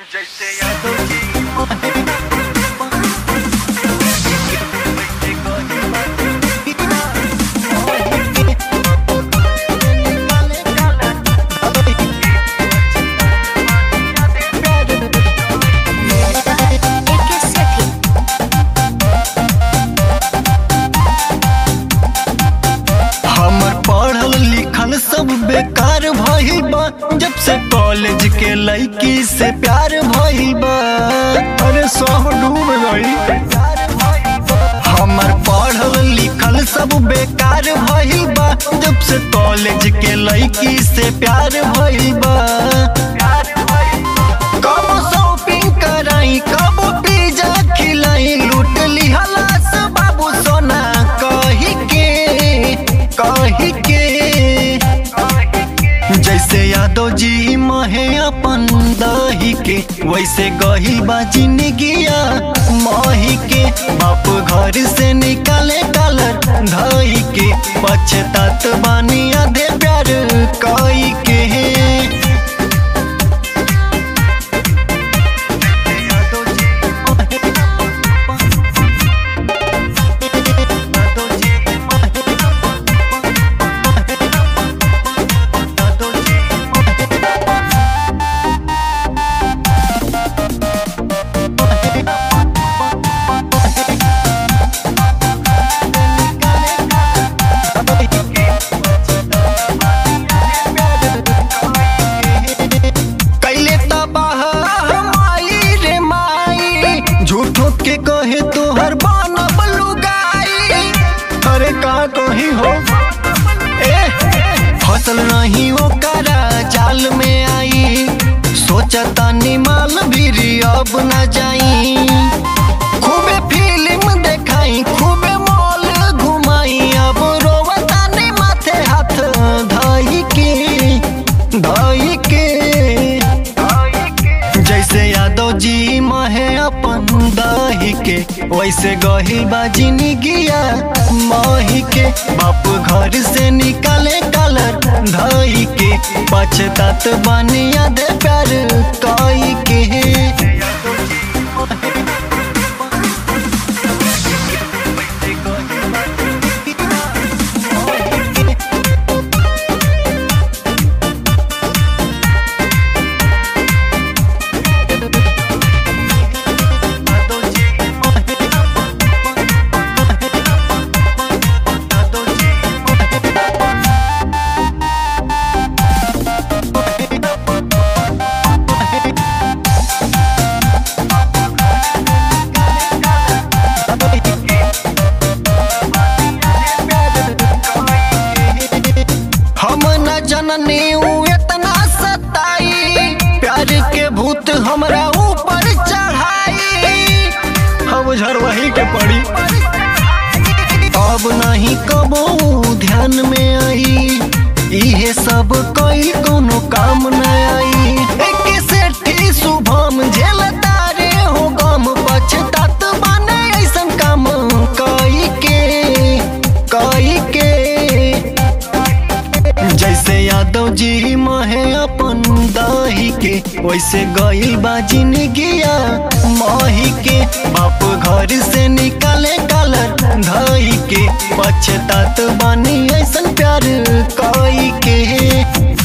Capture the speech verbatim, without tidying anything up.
जैसे यादों की सब बेकार भइल बा जब से कॉलेज के लड़की से प्यार भइल बा। अरे सब डूब गई। हमर पढ़ल लिखल सब बेकार भइल बा जब से कॉलेज के लड़की से प्यार भइल बा। कब शॉपिंग कराई कब पिज्जा खिलाई लूट लिहला से बाबू सोना कही के कही के जैसे यादव जी महे अपन दही के वैसे गही बा जिंदगिया मही के। बाप घर से निकाले कलर धई के पछतात बानी आधे प्यार कई के। के कहे तोहर बनब लुगाई। अरे का कही हो ए फसल नहीं ओकरा जाल में आई सोचता निमाल भी अब न जाई। खूबे फिल्म देखाई खूबे मॉल घुमाई अब रोवता ने माथे हाथ धई के धई के। जैसे यादव जी महे अपन दही के वैसे गही बा जिंदगिया मही के। बाप घर से निकाले कलर धई के पछतात बानी आधे प्यार कई के। जननी इतना सताई प्यार के भूत हमरा ऊपर चढ़ाई अब झरवही के पड़ी। अब नहीं कबो ध्यान में आई इहे सब कोई कोनो काम न आई। एक सेठी शुभम झेलता रे हो गम पछतात बाने ऐसन काम कई के कई के। जैसे यादव जी महे अपन दही के वैसे गई बा जिंदगिया मही के। बाप घर से निकाले कलर धई के पछतात बानी ऐसन प्यार कई के।